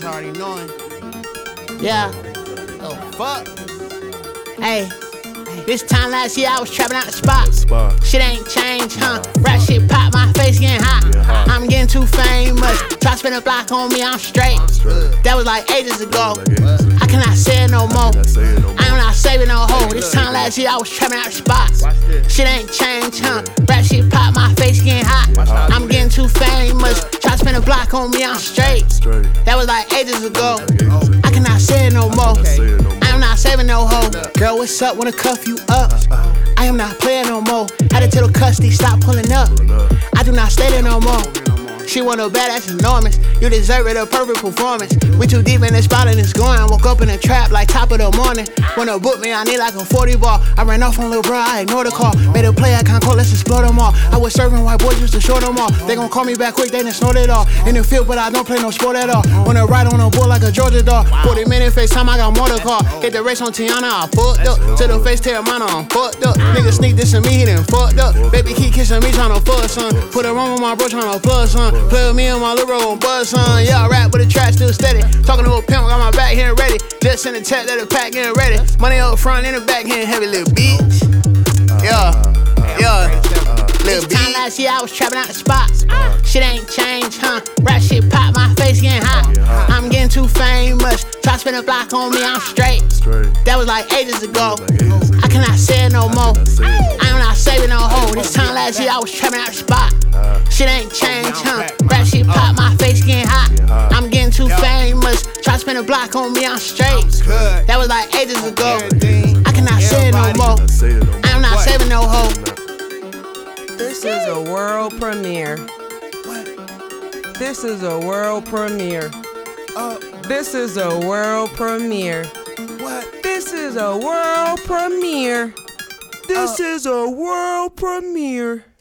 already knowing. Yeah. Oh, fuck. Hey. This time last year I was trapping out the spot. Shit ain't changed, huh? Rap shit pop, my face getting hot. I'm getting too famous. Try to spin a block on me, I'm straight. That was like ages ago. I cannot say it no more. I am not saving no hoe. This time last year I was trapping out the spot. Shit ain't changed, huh? Rap shit pop, my face getting hot. I'm getting too famous. Try to spin a block on me, I'm straight. That was like ages ago. I cannot say it no more. I'm not saving no hoe. Girl, what's up? Wanna cuff you up? I am not playing no more. Had to tell the custody, stop pulling up. I do not stay there no more. She want a bad ass enormous. You deserve it, a perfect performance. We too deep in the spot and it's going. Woke up in a trap like top of the morning. Wanna book me, I need like a 40 ball. I ran off on lil' bro, I ignored the call. Made a play, I can't call, let's explore them all. I was serving white boys just to short them all. They gon' call me back quick, they done snort it all. In the field, but I don't play no sport at all. Wanna ride on a bull like a Georgia dog. 40-minute FaceTime, I got more to call. Hit the race on Tiana, I fucked up. To the face, tear mine, I'm fucked up. Nigga sneak this in me, he done fucked up. Baby keep kissing me, tryna fuck, son. Put her on with my bro, tryna plug, son. Play with me and my little bro gon' buzz, son. Yeah, I rap, but the track still steady. Talking to a pimp, got my back here ready. Just in the tech, let the pack getting ready. Money up front, in the back, getting heavy, little bitch. Yeah, little bitch. Time last year I was trapping out the spot. Shit ain't changed, huh? Rap shit pop, my face getting hot. I'm getting too famous. Try to spin a block on me, I'm straight. That was like ages ago. I cannot say it no more. I am not saving no hoe. This time last year I was trapping out the spot. Shit ain't changed, huh? Rap shit pop, my face getting hot. I'm getting too famous. Try to spin a block on me, I'm straight. That was like ages ago. I cannot say it no more. I am not saving no hoe. This is a world premiere. This is a world premiere. This is a world premiere. This is a world premiere. This is a world premiere.